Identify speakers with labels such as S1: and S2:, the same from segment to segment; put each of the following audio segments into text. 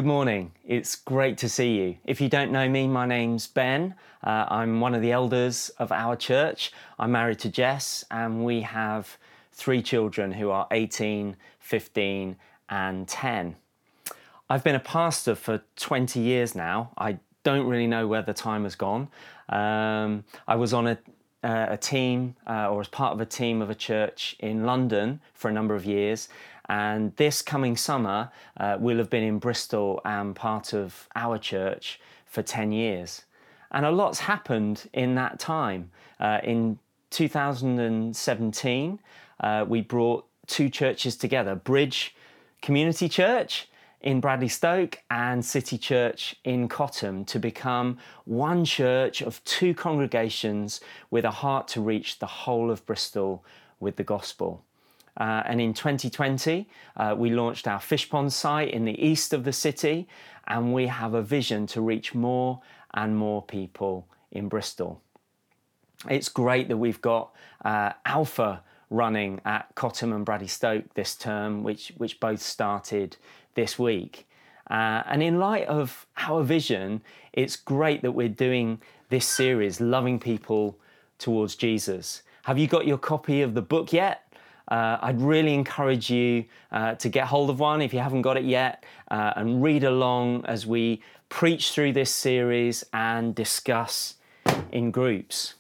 S1: Good morning. It's great to see you. If you don't know me, my name's Ben. I'm one of the elders of our church. I'm married to Jess and we have 3 children who are 18, 15 and 10. I've been a pastor for 20 years now. I don't really know where the time has gone. I was on a team or as part of a team of a church in London for a number of years. And this coming summer, we'll have been in Bristol and part of our church for 10 years. And a lot's happened in that time. In 2017, we brought 2 churches together, Bridge Community Church in Bradley Stoke and City Church in Cottam, to become one church of 2 congregations with a heart to reach the whole of Bristol with the gospel. And in 2020, we launched our Fishpond site in the east of the city, and we have a vision to reach more and more people in Bristol. It's great that we've got Alpha running at Cottam and Bradley Stoke this term, which both started this week. And in light of our vision, it's great that we're doing this series, Loving People Towards Jesus. Have you got your copy of the book yet? I'd really encourage you to get hold of one if you haven't got it yet and read along as we preach through this series and discuss in groups.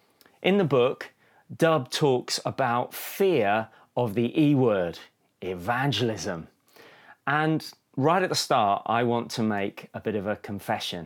S1: In the book, Dub talks about fear of the E word, evangelism. And right at the start, I want to make a bit of a confession.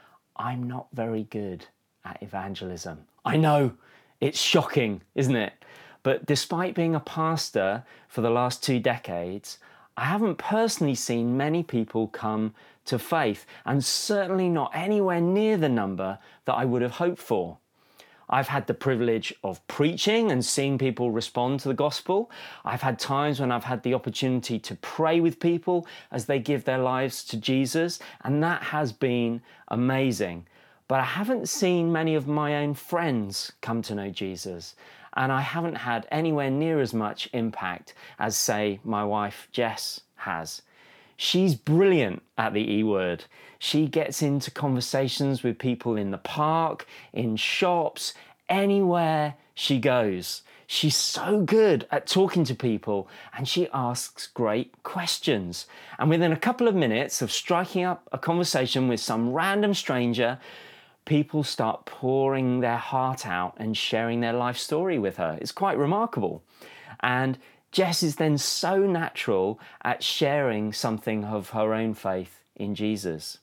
S1: I'm not very good at evangelism. I know, it's shocking, isn't it? But despite being a pastor for the last 2 decades, I haven't personally seen many people come to faith, and certainly not anywhere near the number that I would have hoped for. I've had the privilege of preaching and seeing people respond to the gospel. I've had times when I've had the opportunity to pray with people as they give their lives to Jesus, and that has been amazing. But I haven't seen many of my own friends come to know Jesus. And I haven't had anywhere near as much impact as, say, my wife Jess has. She's brilliant at the E word. She gets into conversations with people in the park, in shops, anywhere she goes. She's so good at talking to people and she asks great questions. And within a couple of minutes of striking up a conversation with some random stranger, people start pouring their heart out and sharing their life story with her. It's quite remarkable. And Jess is then so natural at sharing something of her own faith in Jesus.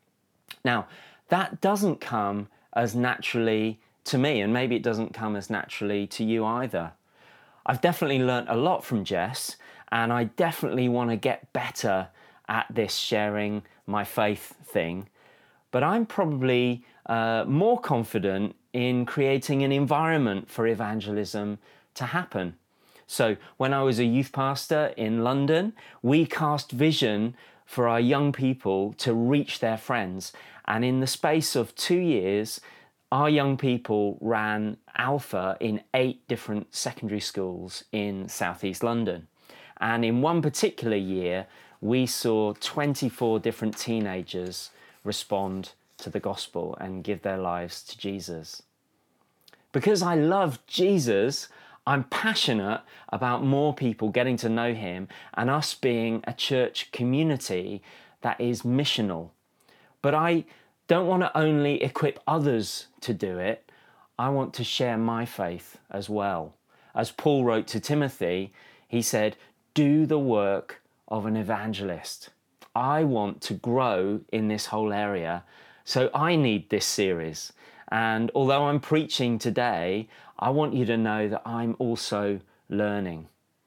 S1: Now, that doesn't come as naturally to me, and maybe it doesn't come as naturally to you either. I've definitely learnt a lot from Jess, and I definitely want to get better at this sharing my faith thing. But I'm probably more confident in creating an environment for evangelism to happen. So when I was a youth pastor in London, we cast vision for our young people to reach their friends. And in the space of 2 years, our young people ran Alpha in 8 different secondary schools in southeast London. And in one particular year, we saw 24 different teenagers respond to the gospel and give their lives to Jesus. Because I love Jesus, I'm passionate about more people getting to know him and us being a church community that is missional. But I don't want to only equip others to do it, I want to share my faith as well. As Paul wrote to Timothy, he said, "Do the work of an evangelist." I want to grow in this whole area. So I need this series. And although I'm preaching today, I want you to know that I'm also learning.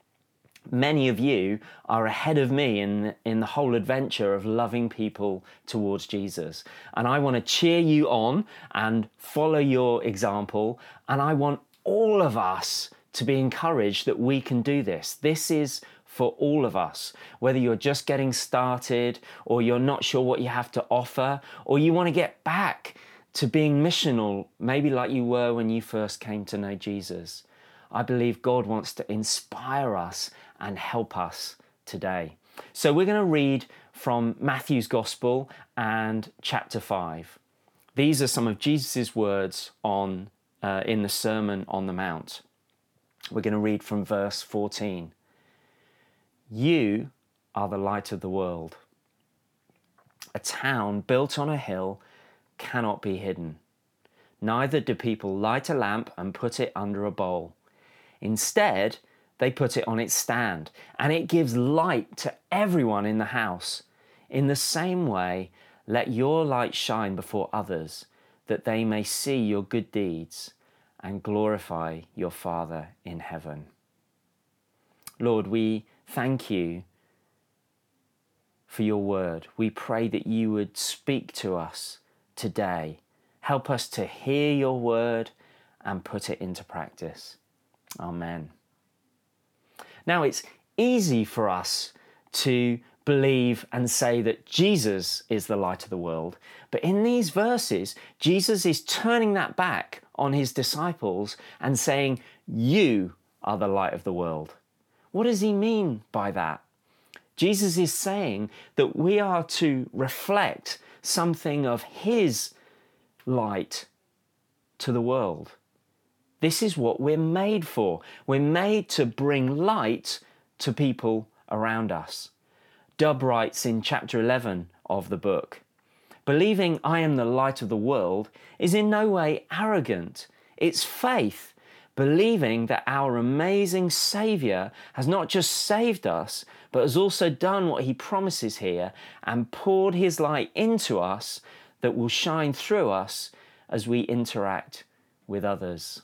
S1: Many of you are ahead of me in the whole adventure of loving people towards Jesus. And I want to cheer you on and follow your example. And I want all of us to be encouraged that we can do this. This is for all of us, whether you're just getting started or you're not sure what you have to offer, or you want to get back to being missional, maybe like you were when you first came to know Jesus. I believe God wants to inspire us and help us today. So we're going to read from Matthew's Gospel and chapter 5. These are some of Jesus' words in the Sermon on the Mount. We're going to read from verse 14. You are the light of the world. A town built on a hill cannot be hidden. Neither do people light a lamp and put it under a bowl. Instead, they put it on its stand, and it gives light to everyone in the house. In the same way, let your light shine before others, that they may see your good deeds and glorify your Father in heaven. Lord, we thank you for your word. We pray that you would speak to us today. Help us to hear your word and put it into practice. Amen. Now, it's easy for us to believe and say that Jesus is the light of the world. But in these verses, Jesus is turning that back on his disciples and saying, you are the light of the world. What does he mean by that? Jesus is saying that we are to reflect something of his light to the world. This is what we're made for. We're made to bring light to people around us. Dubb writes in chapter 11 of the book, believing I am the light of the world is in no way arrogant. It's faith, believing that our amazing Saviour has not just saved us, but has also done what he promises here and poured his light into us that will shine through us as we interact with others.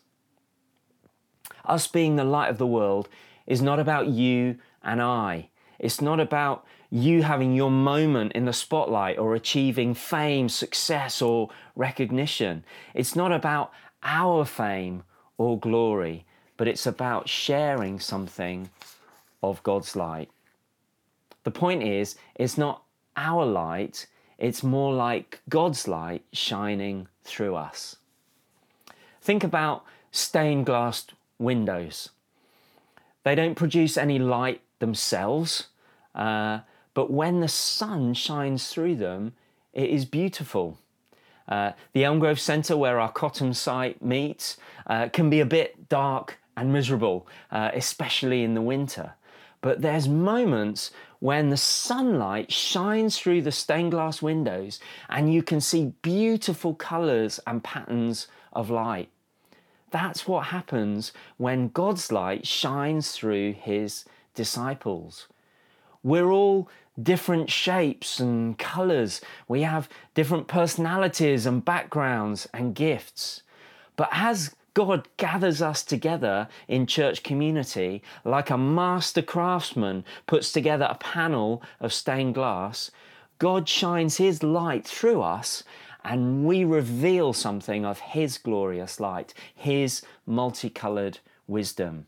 S1: Us being the light of the world is not about you and I. It's not about you having your moment in the spotlight or achieving fame, success, or recognition. It's not about our fame or glory, but it's about sharing something of God's light. The point is, it's not our light, it's more like God's light shining through us. Think about stained glass windows. They don't produce any light themselves, but when the sun shines through them, it is beautiful. The Elm Grove Centre, where our Cottam site meets, can be a bit dark and miserable, especially in the winter. But there's moments when the sunlight shines through the stained glass windows and you can see beautiful colours and patterns of light. That's what happens when God's light shines through his disciples. We're all different shapes and colours. We have different personalities and backgrounds and gifts. But as God gathers us together in church community, like a master craftsman puts together a panel of stained glass, God shines his light through us and we reveal something of his glorious light, his multicoloured wisdom.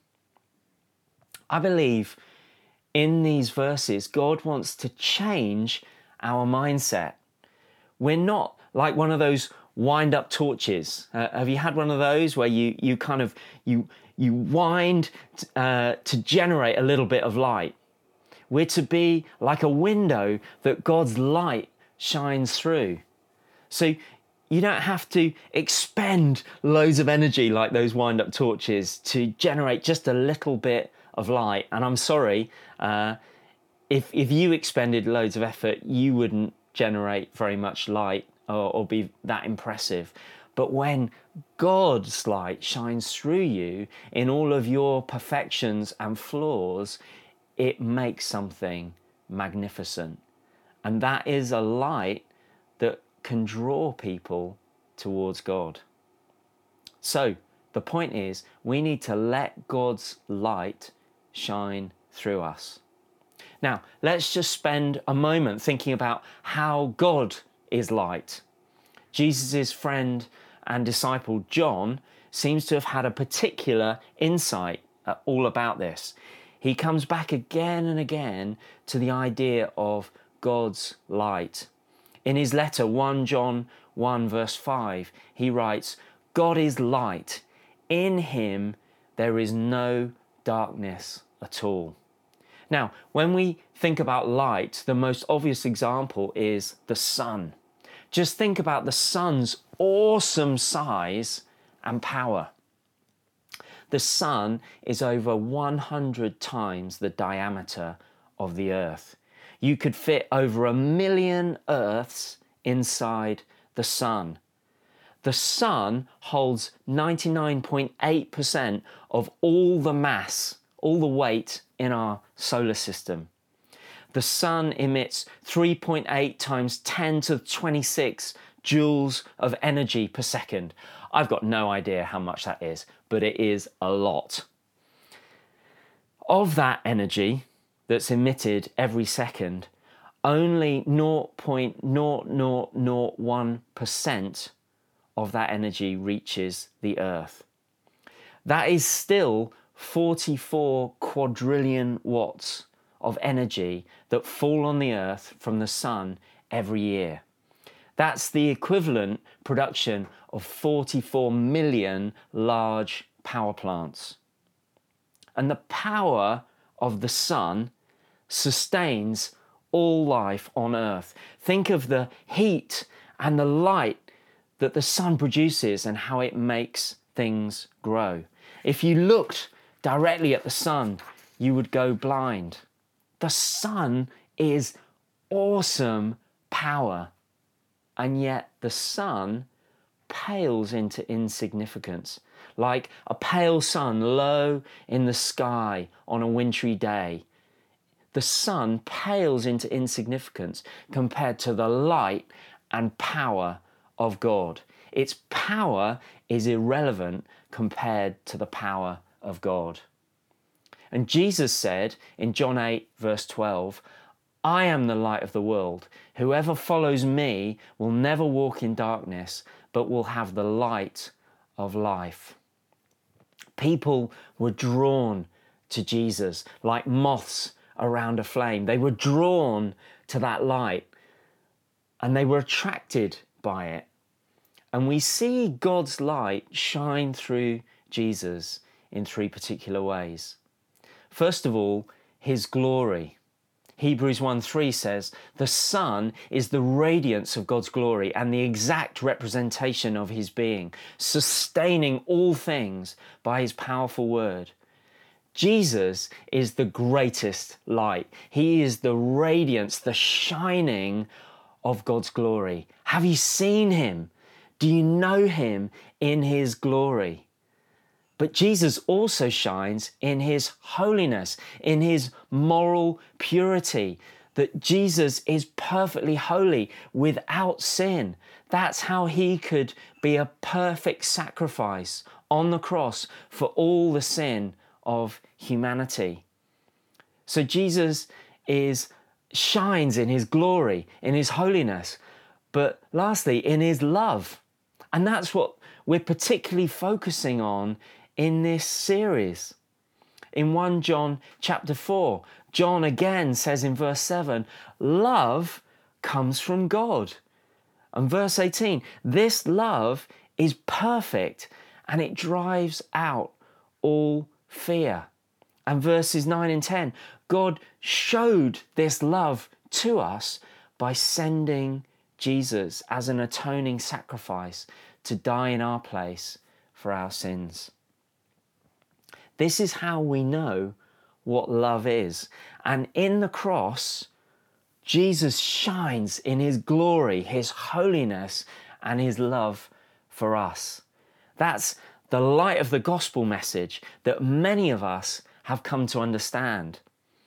S1: I believe in these verses, God wants to change our mindset. We're not like one of those wind-up torches. Have you had one of those where you wind to generate a little bit of light? We're to be like a window that God's light shines through. So you don't have to expend loads of energy like those wind-up torches to generate just a little bit of light. And I'm sorry, if you expended loads of effort, you wouldn't generate very much light or be that impressive. But when God's light shines through you in all of your perfections and flaws, it makes something magnificent. And that is a light that can draw people towards God. So the point is, we need to let God's light shine through us. Now, let's just spend a moment thinking about how God is light. Jesus' friend and disciple John seems to have had a particular insight all about this. He comes back again and again to the idea of God's light. In his letter 1 John 1 verse 5, he writes, God is light. In him there is no darkness at all. Now, when we think about light, the most obvious example is the sun. Just think about the sun's awesome size and power. The sun is over 100 times the diameter of the earth. You could fit over 1 million Earths inside the sun. The sun holds 99.8% of all the mass, all the weight in our solar system. The sun emits 3.8 times 10 to the 26 joules of energy per second. I've got no idea how much that is, but it is a lot. Of that energy that's emitted every second, only 0.0001% of that energy reaches the Earth. That is still 44 quadrillion watts of energy that fall on the Earth from the sun every year. That's the equivalent production of 44 million large power plants. And the power of the sun sustains all life on Earth. Think of the heat and the light that the sun produces and how it makes things grow. If you looked directly at the sun, you would go blind. The sun is awesome power, and yet the sun pales into insignificance. Like a pale sun low in the sky on a wintry day, the sun pales into insignificance compared to the light and power of God. Its power is irrelevant compared to the power of God. And Jesus said in John 8, verse 12, "I am the light of the world. Whoever follows me will never walk in darkness, but will have the light of life." People were drawn to Jesus like moths around a flame. They were drawn to that light and they were attracted by it. And we see God's light shine through Jesus in three particular ways. First of all, his glory. Hebrews 1:3 says, "The Son is the radiance of God's glory and the exact representation of his being, sustaining all things by his powerful word." Jesus is the greatest light. He is the radiance, the shining of God's glory. Have you seen him? Do you know him in his glory? But Jesus also shines in his holiness, in his moral purity, that Jesus is perfectly holy, without sin. That's how he could be a perfect sacrifice on the cross for all the sin of humanity. So Jesus shines in his glory, in his holiness, but lastly, in his love. And that's what we're particularly focusing on in this series. In 1 John chapter 4, John again says in verse 7, love comes from God. And verse 18, this love is perfect and it drives out all fear. And verses 9 and 10, God showed this love to us by sending Jesus as an atoning sacrifice to die in our place for our sins. This is how we know what love is. And in the cross, Jesus shines in his glory, his holiness, and his love for us. That's the light of the gospel message that many of us have come to understand.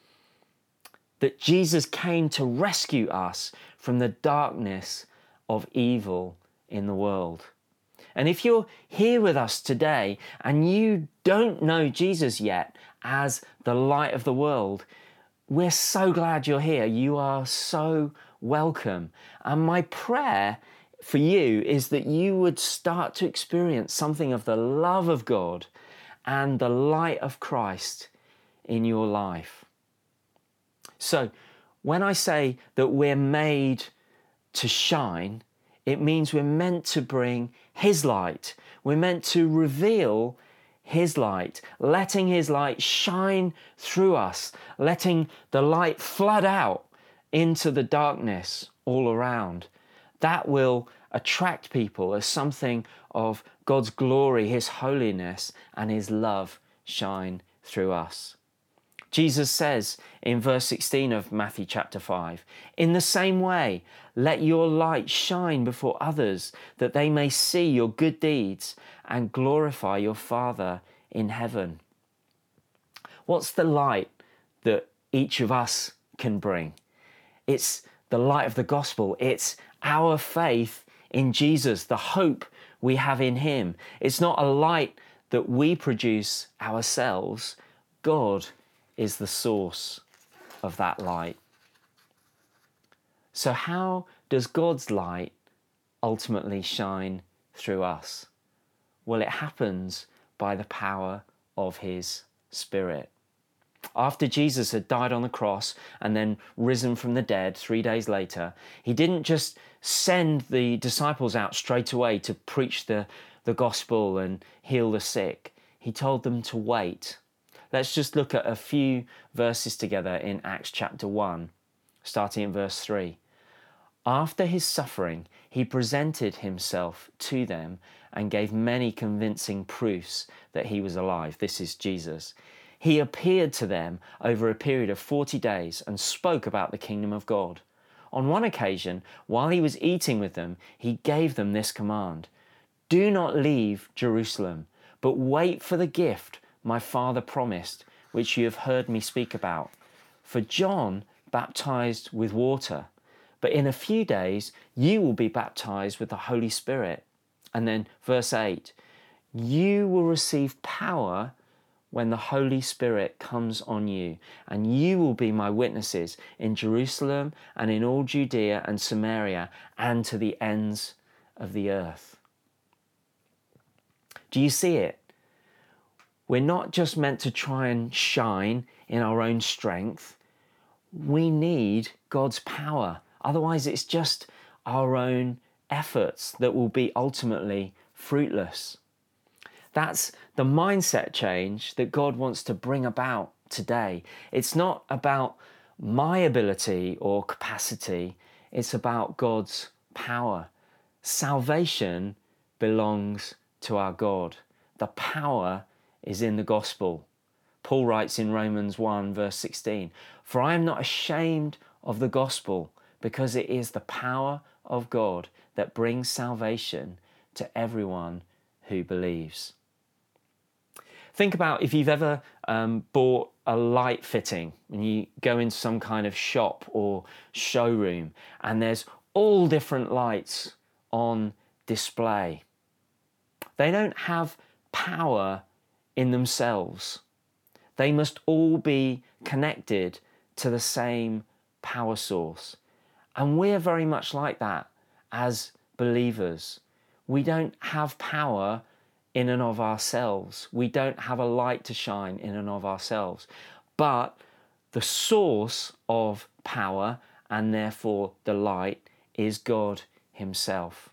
S1: That Jesus came to rescue us from the darkness of evil in the world. And if you're here with us today and you don't know Jesus yet as the light of the world, we're so glad you're here. You are so welcome. And my prayer for you is that you would start to experience something of the love of God and the light of Christ in your life. So when I say that we're made to shine, it means we're meant to bring his light. We're meant to reveal his light, letting his light shine through us, letting the light flood out into the darkness all around. That will attract people as something of God's glory, his holiness, and his love shine through us. Jesus says in verse 16 of Matthew chapter 5, "In the same way, let your light shine before others, that they may see your good deeds and glorify your Father in heaven." What's the light that each of us can bring? It's the light of the gospel. It's our faith in Jesus, the hope we have in him. It's not a light that we produce ourselves. God is the source of that light. So how does God's light ultimately shine through us? Well, it happens by the power of his Spirit. After Jesus had died on the cross and then risen from the dead 3 days later, he didn't just send the disciples out straight away to preach the gospel and heal the sick. He told them to wait. Let's just look at a few verses together in Acts chapter 1, starting in verse 3. After his suffering, he presented himself to them and gave many convincing proofs that he was alive. This is Jesus. He appeared to them over a period of 40 days and spoke about the kingdom of God. On one occasion, while he was eating with them, he gave them this command: "Do not leave Jerusalem, but wait for the gift my Father promised, which you have heard me speak about. For John baptized with water, but in a few days you will be baptized with the Holy Spirit." And then verse 8, "You will receive power when the Holy Spirit comes on you, and you will be my witnesses in Jerusalem and in all Judea and Samaria and to the ends of the earth." Do you see it? We're not just meant to try and shine in our own strength. We need God's power. Otherwise, it's just our own efforts that will be ultimately fruitless. That's the mindset change that God wants to bring about today. It's not about my ability or capacity. It's about God's power. Salvation belongs to our God. The power is in the gospel. Paul writes in Romans 1 verse 16, "For I am not ashamed of the gospel, because it is the power of God that brings salvation to everyone who believes." Think about if you've ever bought a light fitting and you go into some kind of shop or showroom and there's all different lights on display. They don't have power in themselves. They must all be connected to the same power source. And we're very much like that as believers. We don't have power in and of ourselves. We don't have a light to shine in and of ourselves. But the source of power, and therefore the light, is God himself.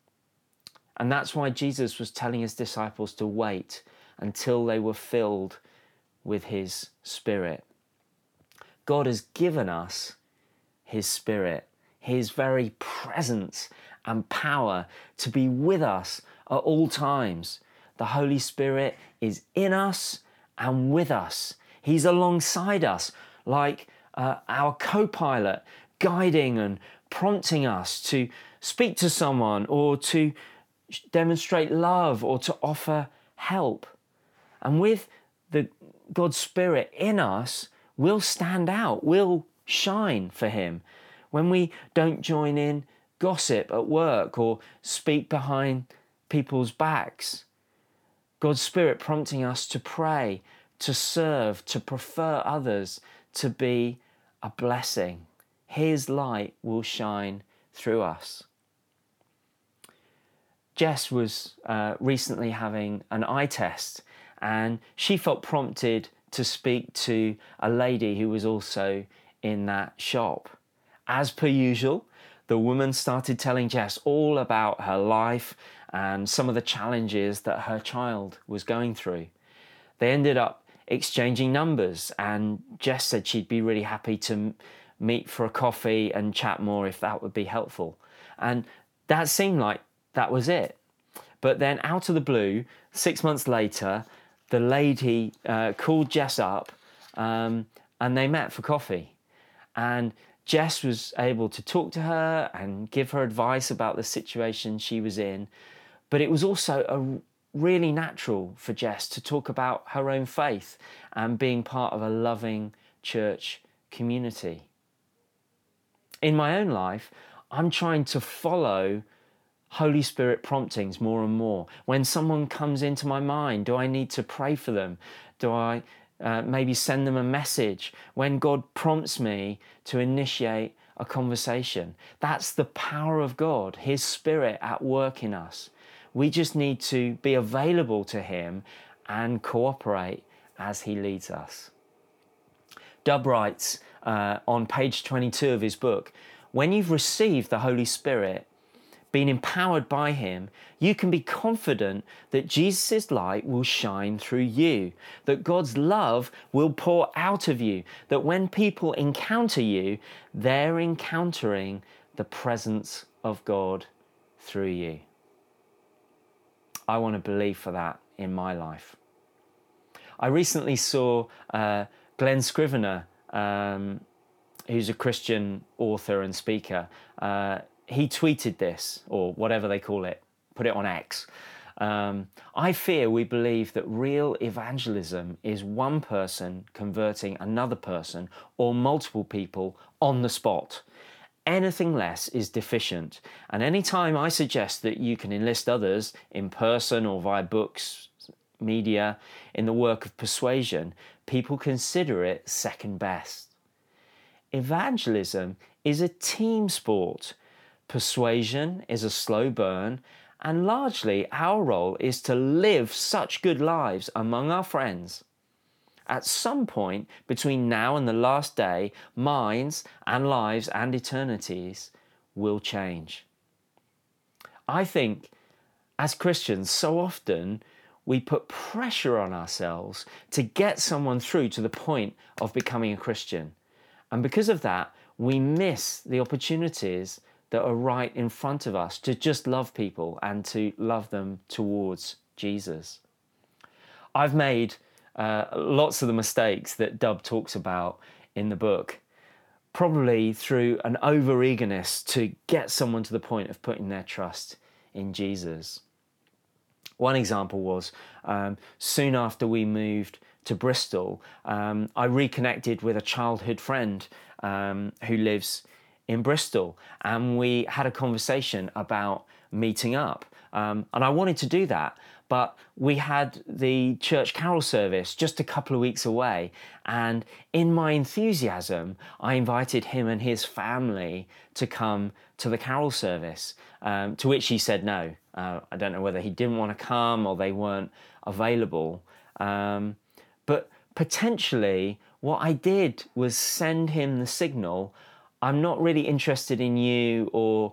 S1: And that's why Jesus was telling his disciples to wait until they were filled with his Spirit. God has given us his Spirit, his very presence and power to be with us at all times. The Holy Spirit is in us and with us. He's alongside us like our co-pilot, guiding and prompting us to speak to someone or to demonstrate love or to offer help. And with God's Spirit in us, we'll stand out, we'll shine for him. When we don't join in gossip at work or speak behind people's backs, God's Spirit prompting us to pray, to serve, to prefer others, to be a blessing. His light will shine through us. Jess was recently having an eye test, and she felt prompted to speak to a lady who was also in that shop. As per usual, the woman started telling Jess all about her life and some of the challenges that her child was going through. They ended up exchanging numbers, and Jess said she'd be really happy to meet for a coffee and chat more if that would be helpful. And that seemed like that was it. But then out of the blue, 6 months later, the lady called Jess up and they met for coffee. And Jess was able to talk to her and give her advice about the situation she was in. But it was also really natural for Jess to talk about her own faith and being part of a loving church community. In my own life, I'm trying to follow Holy Spirit promptings more and more. When someone comes into my mind, do I need to pray for them? Do I maybe send them a message? When God prompts me to initiate a conversation, that's the power of God, His Spirit at work in us. We just need to be available to Him and cooperate as He leads us. Dubb writes on page 22 of his book, when you've received the Holy Spirit, been empowered by Him, you can be confident that Jesus' light will shine through you, that God's love will pour out of you, that when people encounter you, they're encountering the presence of God through you. I want to believe for that in my life. I recently saw Glenn Scrivener, who's a Christian author and speaker. He tweeted this, or whatever they call it, put it on X. I fear we believe that real evangelism is one person converting another person or multiple people on the spot. Anything less is deficient. And any time I suggest that you can enlist others in person or via books, media, in the work of persuasion, people consider it second best. Evangelism is a team sport. Persuasion is a slow burn, and largely our role is to live such good lives among our friends. At some point between now and the last day, minds and lives and eternities will change. I think as Christians, so often we put pressure on ourselves to get someone through to the point of becoming a Christian. And because of that, we miss the opportunities that are right in front of us to just love people and to love them towards Jesus. I've made lots of the mistakes that Dubb talks about in the book, probably through an over-eagerness to get someone to the point of putting their trust in Jesus. One example was soon after we moved to Bristol, I reconnected with a childhood friend who lives in Bristol, and we had a conversation about meeting up. And I wanted to do that, but we had the church carol service just a couple of weeks away, and in my enthusiasm, I invited him and his family to come to the carol service, to which he said no. I don't know whether he didn't want to come or they weren't available. But potentially what I did was send him the signal, I'm not really interested in you or,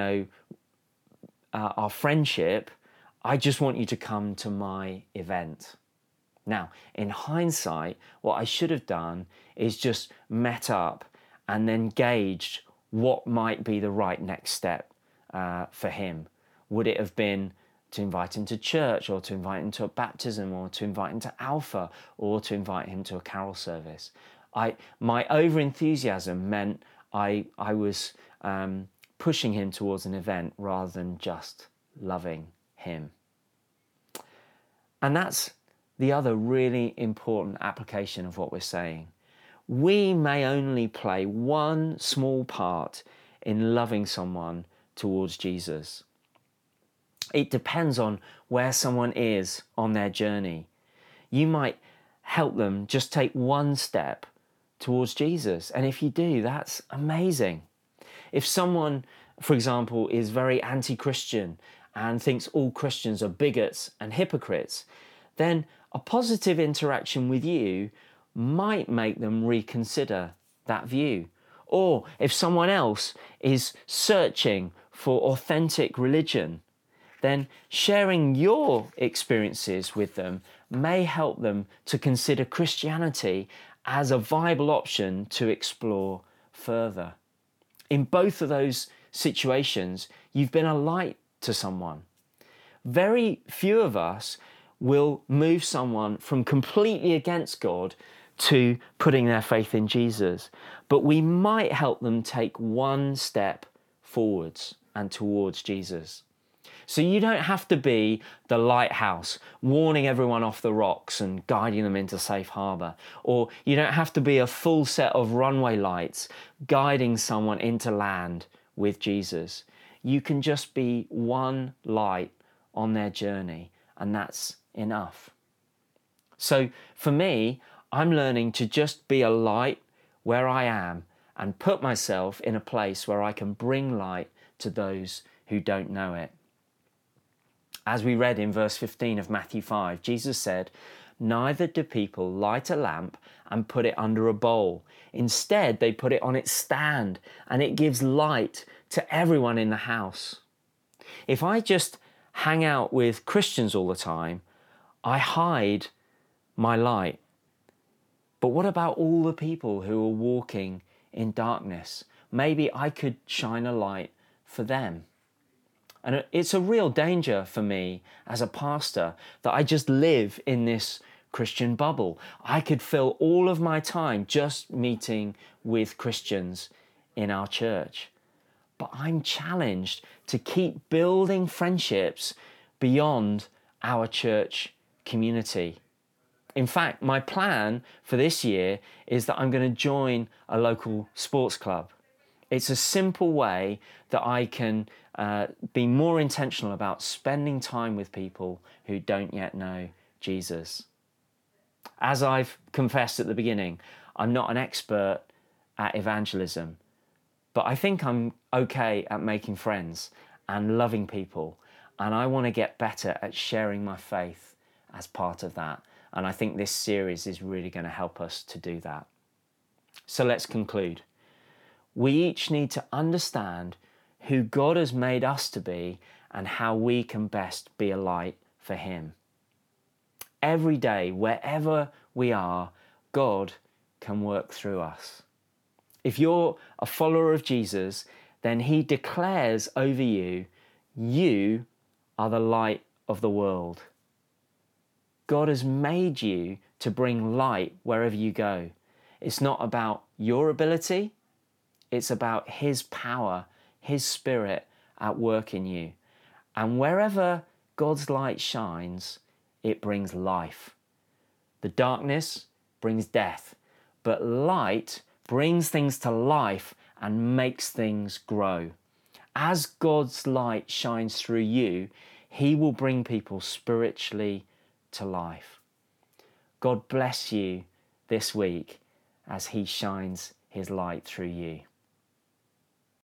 S1: our friendship. I just want you to come to my event. Now, in hindsight, what I should have done is just met up and then gauged what might be the right next step for him. Would it have been to invite him to church, or to invite him to a baptism, or to invite him to Alpha, or to invite him to a carol service? My over-enthusiasm meant I was pushing him towards an event rather than just loving him. And that's the other really important application of what we're saying. We may only play one small part in loving someone towards Jesus. It depends on where someone is on their journey. You might help them just take one step towards Jesus. And if you do, that's amazing. If someone, for example, is very anti-Christian and thinks all Christians are bigots and hypocrites, then a positive interaction with you might make them reconsider that view. Or if someone else is searching for authentic religion, then sharing your experiences with them may help them to consider Christianity as a viable option to explore further. In both of those situations, you've been a light to someone. Very few of us will move someone from completely against God to putting their faith in Jesus, but we might help them take one step forwards and towards Jesus. So you don't have to be the lighthouse, warning everyone off the rocks and guiding them into safe harbour. Or you don't have to be a full set of runway lights, guiding someone into land with Jesus. You can just be one light on their journey, and that's enough. So for me, I'm learning to just be a light where I am and put myself in a place where I can bring light to those who don't know it. As we read in verse 15 of Matthew 5, Jesus said, "Neither do people light a lamp and put it under a bowl. Instead, they put it on its stand, and it gives light to everyone in the house." If I just hang out with Christians all the time, I hide my light. But what about all the people who are walking in darkness? Maybe I could shine a light for them. And it's a real danger for me as a pastor that I just live in this Christian bubble. I could fill all of my time just meeting with Christians in our church. But I'm challenged to keep building friendships beyond our church community. In fact, my plan for this year is that I'm going to join a local sports club. It's a simple way that I can be more intentional about spending time with people who don't yet know Jesus. As I've confessed at the beginning, I'm not an expert at evangelism, but I think I'm okay at making friends and loving people, and I want to get better at sharing my faith as part of that. And I think this series is really going to help us to do that. So let's conclude. We each need to understand who God has made us to be and how we can best be a light for Him. Every day, wherever we are, God can work through us. If you're a follower of Jesus, then He declares over you, you are the light of the world. God has made you to bring light wherever you go. It's not about your ability, it's about His power, His Spirit at work in you. And wherever God's light shines, it brings life. The darkness brings death, but light brings things to life and makes things grow. As God's light shines through you, He will bring people spiritually to life. God bless you this week as He shines His light through you.